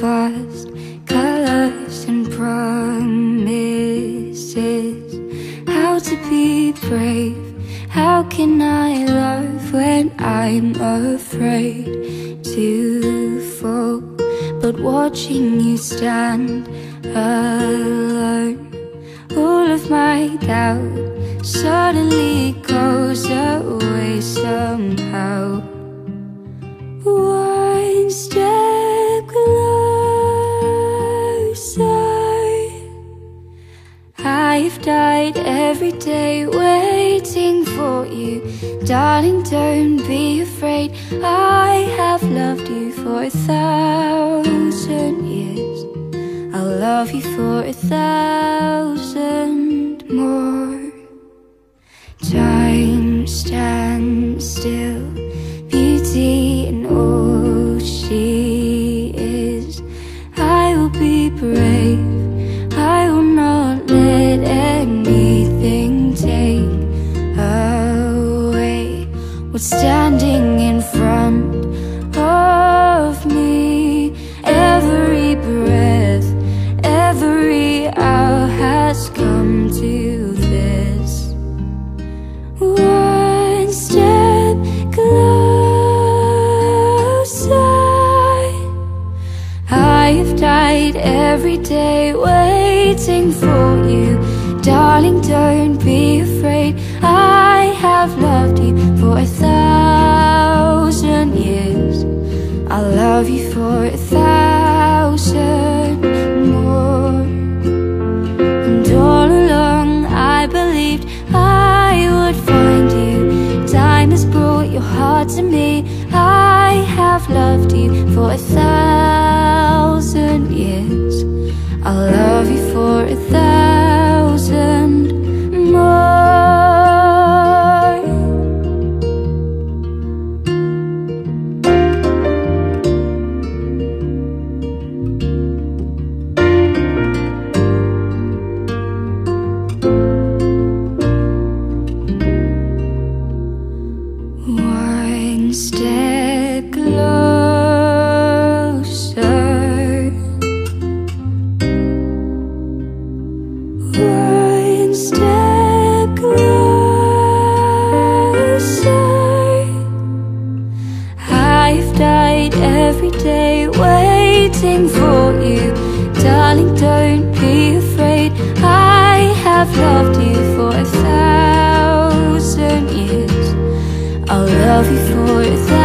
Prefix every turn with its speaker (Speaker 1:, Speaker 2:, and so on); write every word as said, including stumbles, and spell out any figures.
Speaker 1: fast, colors and promises. How to be brave, how can I love when I'm afraid to fall? But watching you stand alone, all of my doubt suddenly goes away somehow. One step closer. I've died every day waiting for you. Darling, don't be afraid. I have loved you for a thousand years. I'll love you for a thousand more. Time stands still, beauty in all she is. I will be brave, I will not let anything take away what's standing in front of me. Every breath, every hour has come to this. One step closer. I've died every day waiting for you. Darling, don't be afraid. I have loved you for a thousand years. I'll love you for a thousand more. And all along I believed I would find you. Time has brought your heart to me. I have loved you for a thousand years. I'll love you for a thousand more. One step closer. One step closer. I've died every day waiting for you. Darling, don't be afraid. I have loved you for a thousand years. I'll love you for a thousand